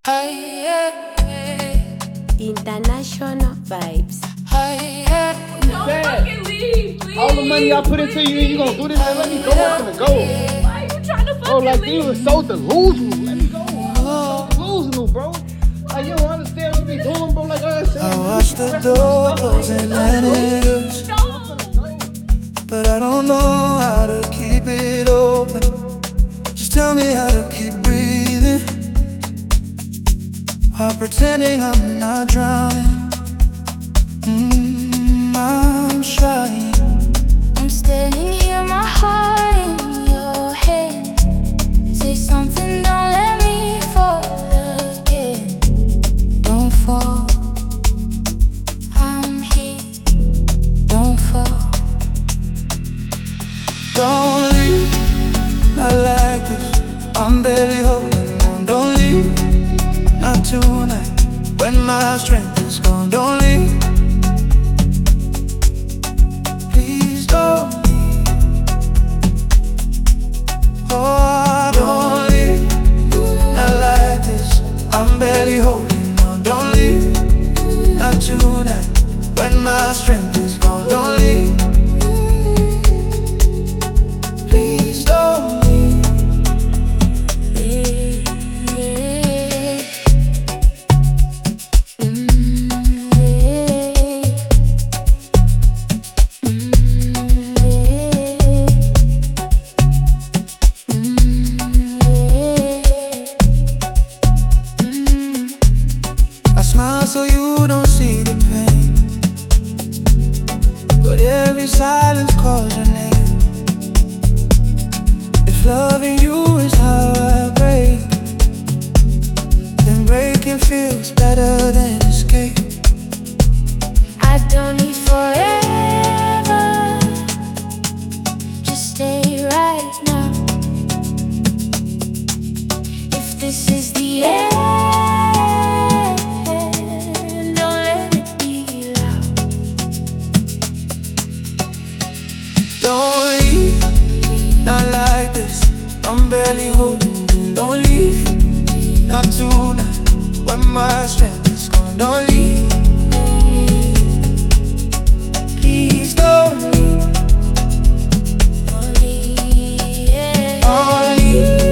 International vibes. Don't fucking leave, please. All the money I put into you, you gonna do this and let me go? I'm gonna go. Why are you trying to fucking Bro, like leave? you were so delusional. Let me go. Delusional, bro. Like you don't understand what you be doing, bro. Like I said. I watch the door close and let it loose, but I don't know how to keep it open. Just tell me how to keep breathing while pretending I'm not drowning. I'm trying. I'm standing here, my heart in your hand. Say something, don't let me fall again. Don't fall, I'm here. Don't fall. Don't leave, not like this. I'm barely holding on. Don't leave, not tonight. When my strength is gone, don't leave. Please don't leave. Oh, don't leave, not like this. I'm barely holding on. Don't leave, not tonight. When my strength is gone, don't leave. Please don't leave. I smile so you don't see the pain, but every silence calls your name. If loving you is how I break, then breaking feels better than escape. I don't need forever. Just stay right now. If this is the end, don't let it be loud. Don't leave, not like this. I'm barely holding you. Don't leave, not tonight. When my strength is gone, don't leave. Please don't leave. Don't leave.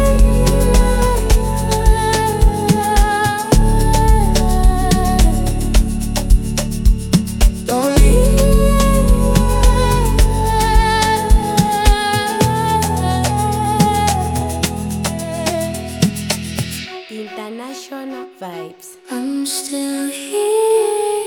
Don't leave. International vibes. I'm still here.